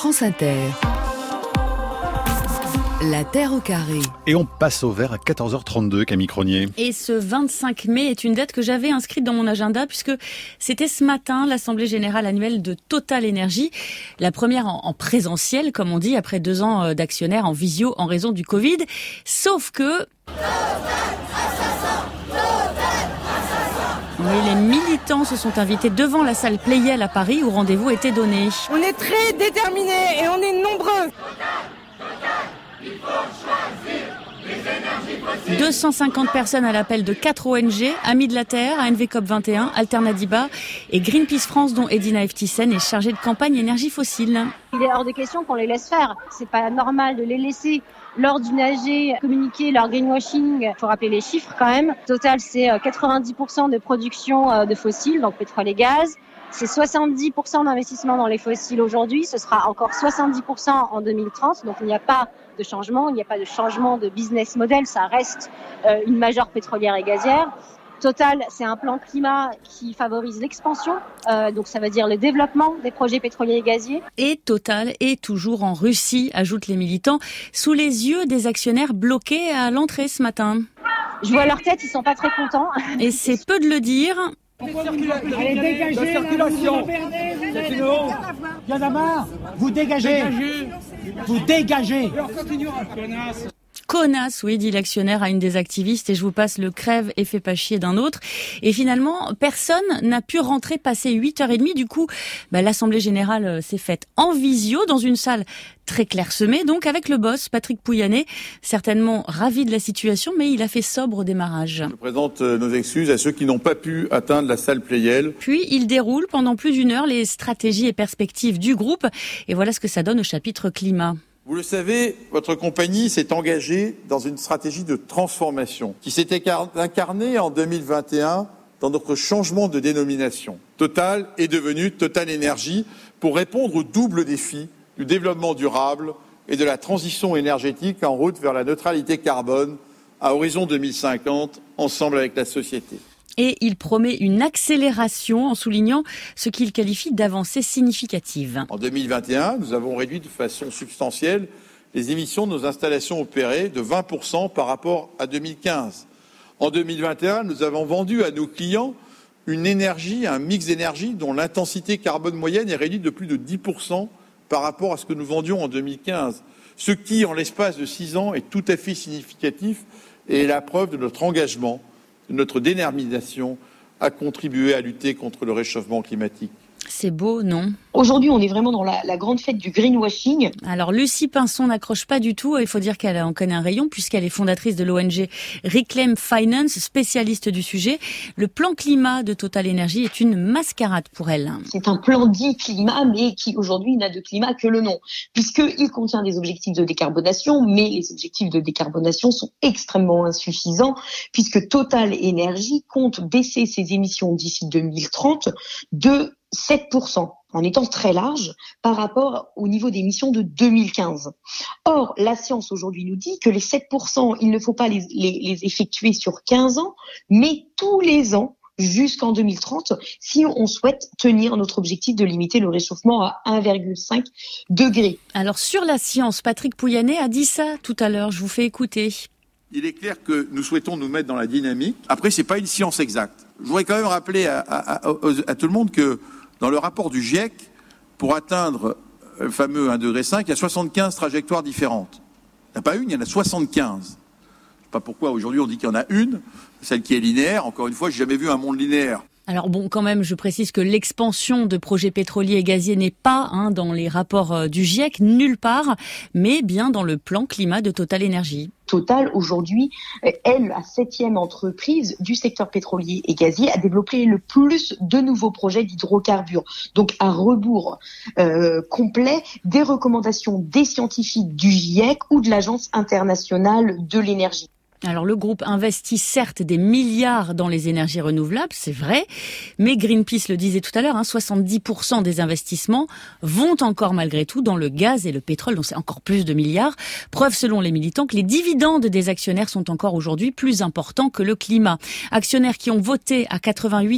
France Inter. La Terre au carré. Et on passe au vert à 14h32, Camille Cronier. Et ce 25 mai est une date que j'avais inscrite dans mon agenda puisque c'était ce matin l'Assemblée Générale annuelle de Total Énergie. La première en présentiel, comme on dit, après 2 ans d'actionnaires en visio en raison du Covid. Sauf que... Oui, les militants se sont invités devant la salle Pleyel à Paris où rendez-vous était donné. On est très déterminés et on est nombreux. 250 personnes à l'appel de 4 ONG, Amis de la Terre, ANV COP 21, Alternatiba et Greenpeace France, dont Edina Eftissen est chargée de campagne énergie fossile. Il est hors de question qu'on les laisse faire. C'est pas normal de les laisser lors d'une AG communiquer leur greenwashing. Il faut rappeler les chiffres quand même. Total, c'est 90% de production de fossiles, donc pétrole et gaz. C'est 70% d'investissement dans les fossiles aujourd'hui. Ce sera encore 70% en 2030. Donc il n'y a pas de changement. Il n'y a pas de changement de business model. Ça reste une majeure pétrolière et gazière. Total, c'est un plan climat qui favorise l'expansion. Donc ça veut dire le développement des projets pétroliers et gaziers. Et Total est toujours en Russie, ajoutent les militants, sous les yeux des actionnaires bloqués à l'entrée ce matin. Je vois leur tête, ils sont pas très contents. Et c'est peu de le dire. Allez, dégagez la circulation. C'est une honte. Il y en a marre. Vous dégagez. Vous dégagez. Connasse, oui, dit l'actionnaire à une des activistes, et je vous passe le crève et fait pas chier d'un autre. Et finalement, personne n'a pu rentrer passer 8h30. Du coup, l'Assemblée Générale s'est faite en visio dans une salle très clairsemée, donc avec le boss, Patrick Pouyanné, certainement ravi de la situation, mais il a fait sobre au démarrage. Je présente nos excuses à ceux qui n'ont pas pu atteindre la salle Pleyel. Puis il déroule pendant plus d'1 heure les stratégies et perspectives du groupe, et voilà ce que ça donne au chapitre climat. Vous le savez, votre compagnie s'est engagée dans une stratégie de transformation qui s'est incarnée en 2021 dans notre changement de dénomination. Total est devenu Total Énergie pour répondre au double défi du développement durable et de la transition énergétique en route vers la neutralité carbone à horizon 2050, ensemble avec la société. Et il promet une accélération en soulignant ce qu'il qualifie d'avancée significative. En 2021, nous avons réduit de façon substantielle les émissions de nos installations opérées de 20% par rapport à 2015. En 2021, nous avons vendu à nos clients une énergie, un mix d'énergie dont l'intensité carbone moyenne est réduite de plus de 10% par rapport à ce que nous vendions en 2015. Ce qui, en l'espace de 6 ans, est tout à fait significatif et est la preuve de notre engagement, de notre détermination à contribuer à lutter contre le réchauffement climatique. C'est beau, non ? Aujourd'hui, on est vraiment dans la grande fête du greenwashing. Alors, Lucie Pinson n'accroche pas du tout. Il faut dire qu'elle en connaît un rayon puisqu'elle est fondatrice de l'ONG Reclaim Finance, spécialiste du sujet. Le plan climat de Total Énergie est une mascarade pour elle. C'est un plan dit climat, mais qui aujourd'hui n'a de climat que le nom, puisqu'il contient des objectifs de décarbonation, mais les objectifs de décarbonation sont extrêmement insuffisants, puisque Total Énergie compte baisser ses émissions d'ici 2030 de 7%, en étant très large par rapport au niveau d'émissions de 2015. Or, la science aujourd'hui nous dit que les 7%, il ne faut pas les effectuer sur 15 ans, mais tous les ans jusqu'en 2030, si on souhaite tenir notre objectif de limiter le réchauffement à 1,5 degré. Alors, sur la science, Patrick Pouyanné a dit ça tout à l'heure, je vous fais écouter. Il est clair que nous souhaitons nous mettre dans la dynamique. Après, c'est pas une science exacte. Je voudrais quand même rappeler à tout le monde que dans le rapport du GIEC, pour atteindre le fameux 1,5 degré, il y a 75 trajectoires différentes. Il n'y en a pas une, il y en a 75. Je ne sais pas pourquoi aujourd'hui on dit qu'il y en a une, celle qui est linéaire. Encore une fois, j'ai jamais vu un monde linéaire. Alors bon, quand même, je précise que l'expansion de projets pétroliers et gaziers n'est pas dans les rapports du GIEC, nulle part, mais bien dans le plan climat de Total Énergie. Total, aujourd'hui, est la 7e entreprise du secteur pétrolier et gazier à développer le plus de nouveaux projets d'hydrocarbures. Donc, à rebours complet des recommandations des scientifiques du GIEC ou de l'Agence internationale de l'énergie. Alors le groupe investit certes des milliards dans les énergies renouvelables, c'est vrai, mais Greenpeace le disait tout à l'heure, 70% des investissements vont encore malgré tout dans le gaz et le pétrole, donc c'est encore plus de milliards. Preuve selon les militants que les dividendes des actionnaires sont encore aujourd'hui plus importants que le climat. Actionnaires qui ont voté à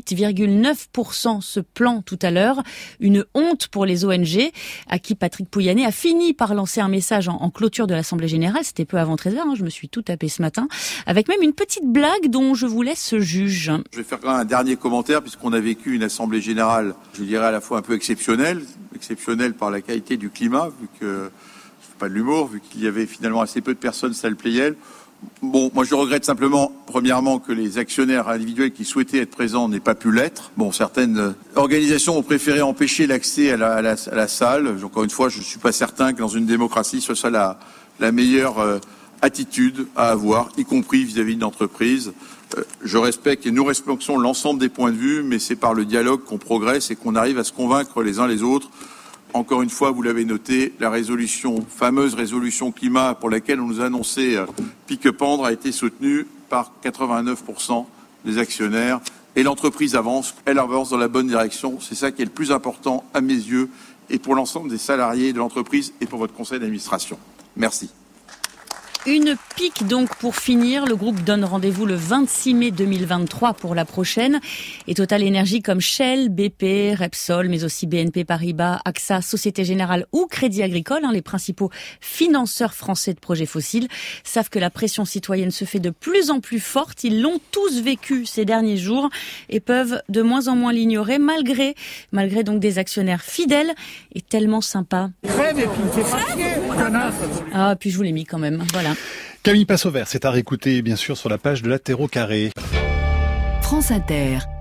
88,9% ce plan tout à l'heure, une honte pour les ONG, à qui Patrick Pouyanné a fini par lancer un message en clôture de l'Assemblée Générale, c'était peu avant 13h, je me suis tout tapé ce matin, avec même une petite blague dont je vous laisse juge. Je vais faire quand même un dernier commentaire puisqu'on a vécu une Assemblée Générale, je dirais à la fois un peu exceptionnelle par la qualité du climat, vu que, c'est pas de l'humour, vu qu'il y avait finalement assez peu de personnes salle Playel. Bon, moi je regrette simplement, premièrement, que les actionnaires individuels qui souhaitaient être présents n'aient pas pu l'être. Bon, certaines organisations ont préféré empêcher l'accès à la salle. Encore une fois, je ne suis pas certain que dans une démocratie, ce soit la meilleure attitude à avoir, y compris vis-à-vis d'une entreprise. Je respecte et nous respectons l'ensemble des points de vue, mais c'est par le dialogue qu'on progresse et qu'on arrive à se convaincre les uns les autres. Encore une fois, vous l'avez noté, la fameuse résolution climat pour laquelle on nous a annoncé pique-pendre a été soutenue par 89% des actionnaires et l'entreprise avance, elle avance dans la bonne direction. C'est ça qui est le plus important à mes yeux et pour l'ensemble des salariés de l'entreprise et pour votre conseil d'administration. Merci. Une pique donc pour finir. Le groupe donne rendez-vous le 26 mai 2023 pour la prochaine. Et Total Énergie comme Shell, BP, Repsol, mais aussi BNP Paribas, AXA, Société Générale ou Crédit Agricole, les principaux financeurs français de projets fossiles, savent que la pression citoyenne se fait de plus en plus forte. Ils l'ont tous vécu ces derniers jours et peuvent de moins en moins l'ignorer malgré donc des actionnaires fidèles et tellement sympas. Crève et puis il me fait pas chier, connasse. Ah, puis je vous l'ai mis quand même, voilà. Camille Passe au vert, c'est à réécouter bien sûr sur la page de la Terre au carré. France Inter.